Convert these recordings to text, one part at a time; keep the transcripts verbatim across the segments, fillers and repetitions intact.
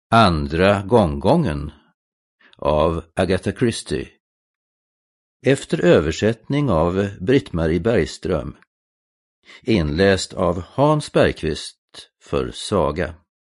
Andra gånggången av Agatha Christie. Efter översättning av Britt-Marie Bergström. Inläst av Hans Bergqvist för Saga.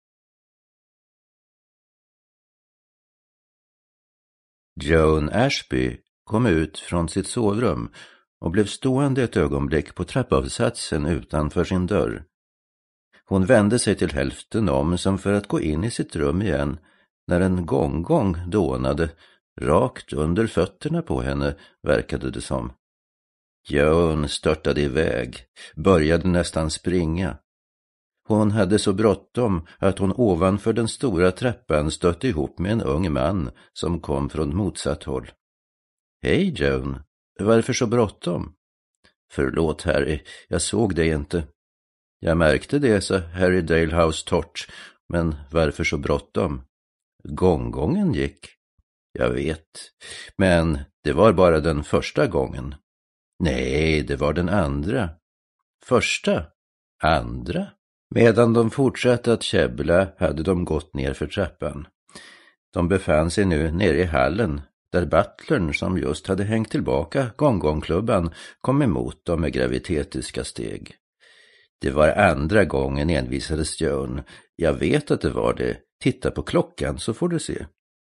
Joan Ashby kom ut från sitt sovrum och blev stående ett ögonblick på trappavsatsen utanför sin dörr. Hon vände sig till hälften om som för att gå in i sitt rum igen när en gånggång dånade rakt under fötterna på henne, verkade det som. Joan störtade iväg, började nästan springa. Hon hade så bråttom att hon ovanför den stora trappan stötte ihop med en ung man som kom från motsatt håll. Hej Joan, varför så bråttom? Förlåt Harry, jag såg dig inte. Jag märkte det, sa Harry Dalehouse torrt, men varför så bråttom? Gånggången gick. Jag vet, men det var bara den första gången. Nej, det var den andra. Första? Andra? Medan de fortsatte att käbbla hade de gått ner för trappan. De befann sig nu nere i hallen, där butlern som just hade hängt tillbaka gånggångklubban kom emot dem med gravitetiska steg. Det var andra gången, envisades Joan. Jag vet att det var det. Titta på klockan så får du se.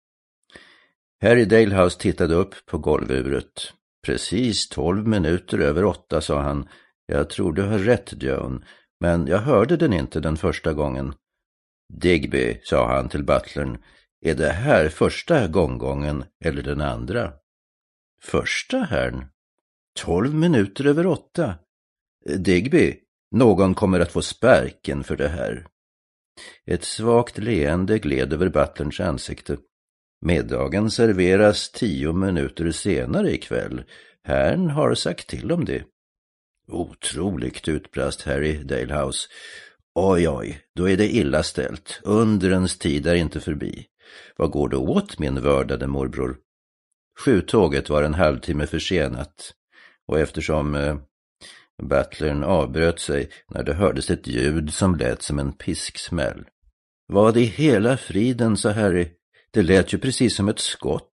Harry Dalehouse tittade upp på golvuret. Precis tolv minuter över åtta, sa han. Jag tror du har rätt, Joan, men jag hörde den inte den första gången. Digby, sa han till butlern, är det här första gånggången eller den andra? Första, herrn. Tolv minuter över åtta. Digby, någon kommer att få sparken för det här. Ett svagt leende gled över butlerns ansikte. Middagen serveras tio minuter senare ikväll. Herrn har sagt till om det. Otroligt, utbrast Harry Dalehouse. Oj, oj, då är det illa ställt. Undrens tid är inte förbi. Vad går det åt, min vördade morbror? Sjutåget var en halvtimme försenat. Och eftersom eh, butlern avbröt sig när det hördes ett ljud som lät som en pisksmäll. Vad i hela friden, sa Harry. Det lät ju precis som ett skott.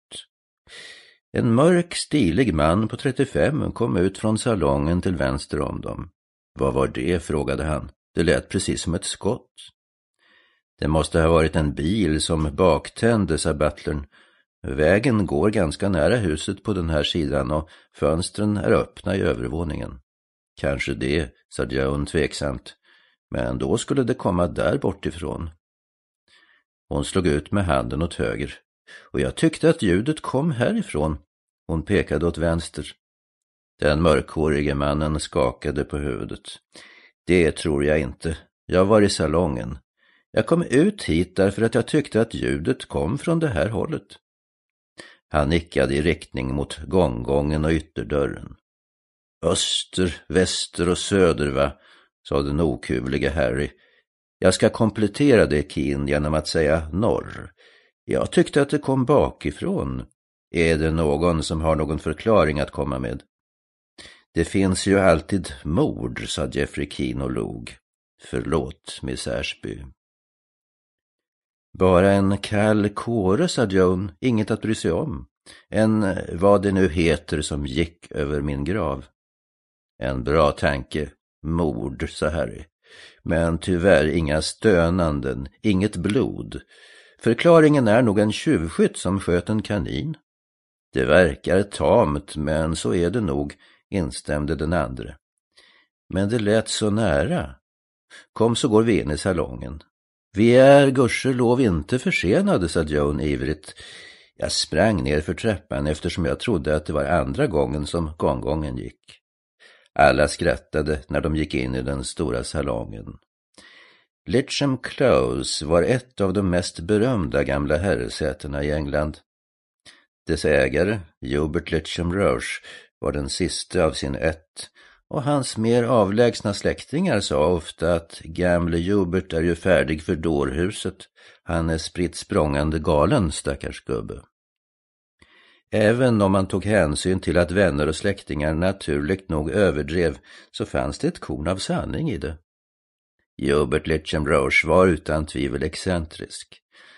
En mörk, stilig man på trettiofem kom ut från salongen till vänster om dem. Vad var det, frågade han. Det lät precis som ett skott. Det måste ha varit en bil som baktände, sa butlern. Vägen går ganska nära huset på den här sidan och fönstren är öppna i övervåningen. Kanske det, sa Joan tveksamt. Men då skulle det komma där bortifrån. Hon slog ut med handen åt höger. Och jag tyckte att ljudet kom härifrån. Hon pekade åt vänster. Den mörkhårige mannen skakade på huvudet. Det tror jag inte. Jag var i salongen. Jag kom ut hit därför att jag tyckte att ljudet kom från det här hållet. Han nickade i riktning mot gånggången och ytterdörren. Öster, väster och söder, va? Sa den okuvliga Harry. Jag ska komplettera det, Keen, genom att säga norr. Jag tyckte att det kom bakifrån. Är det någon som har någon förklaring att komma med? Det finns ju alltid mord, sa Geoffrey Keen och log. Förlåt, Miss Ashby. Bara en kall kåre, sa Joan, inget att bry sig om. En vad det nu heter som gick över min grav. En bra tanke. Mord, sa Harry. Men tyvärr inga stönanden, inget blod. Förklaringen är nog en tjuvskytt som sköt en kanin. Det verkar tamt, men så är det nog, instämde den andra. Men det lät så nära. Kom så går vi in i salongen. Vi är gudskelov inte försenade, sa Joan ivrigt. Jag sprang ner för trappan eftersom jag trodde att det var andra gången som gånggången gick. Alla skrattade när de gick in i den stora salongen. Litcham Close var ett av de mest berömda gamla herresätena i England. Dess ägare, Hubert Litcham Roche, var den sista av sin ett, och hans mer avlägsna släktingar sa ofta att gamle Hubert är ju färdig för dårhuset. Han är spritt språngande galen, stackars gubbe. Även om man tog hänsyn till att vänner och släktingar naturligt nog överdrev, så fanns det ett korn av sanning i det. Hubert Litcham Roche var utan tvivel excentrisk.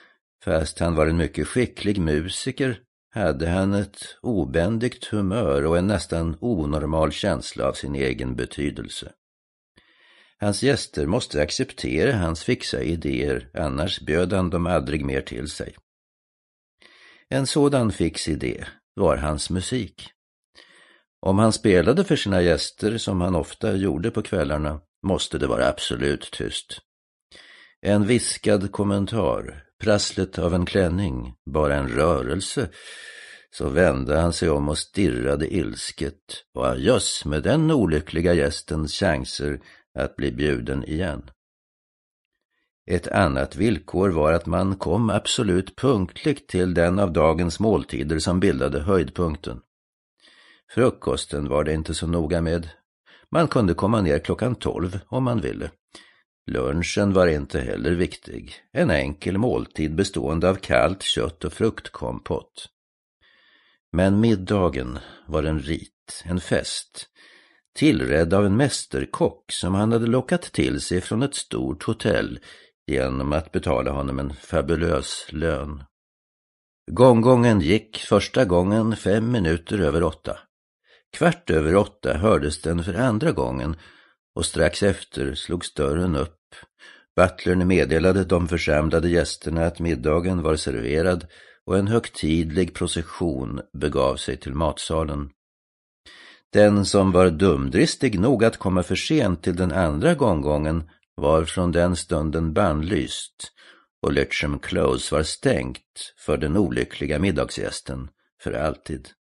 Fast han var en mycket skicklig musiker hade han ett obändigt humör och en nästan onormal känsla av sin egen betydelse. Hans gäster måste acceptera hans fixa idéer, annars bjöd han dem aldrig mer till sig. En sådan fix idé var hans musik. Om han spelade för sina gäster, som han ofta gjorde på kvällarna, måste det vara absolut tyst. En viskad kommentar, prasslet av en klänning, bara en rörelse, så vände han sig om och stirrade ilsket och adjöss med den olyckliga gästens chanser att bli bjuden igen. Ett annat villkor var att man kom absolut punktligt till den av dagens måltider som bildade höjdpunkten. Frukosten var det inte så noga med. Man kunde komma ner klockan tolv om man ville. Lunchen var inte heller viktig. En enkel måltid bestående av kallt kött och fruktkompott. Men middagen var en rit, en fest, tillredd av en mästerkock som han hade lockat till sig från ett stort hotell genom att betala honom en fabulös lön. Gånggången gick första gången fem minuter över åtta. Kvart över åtta hördes den för andra gången och strax efter slogs dörren upp. Butlern meddelade de församlade gästerna att middagen var serverad och en högtidlig procession begav sig till matsalen. Den som var dumdristig nog att komma för sent till den andra gånggången var från den stunden bannlyst och Lecham Close var stängt för den olyckliga middagsgästen för alltid.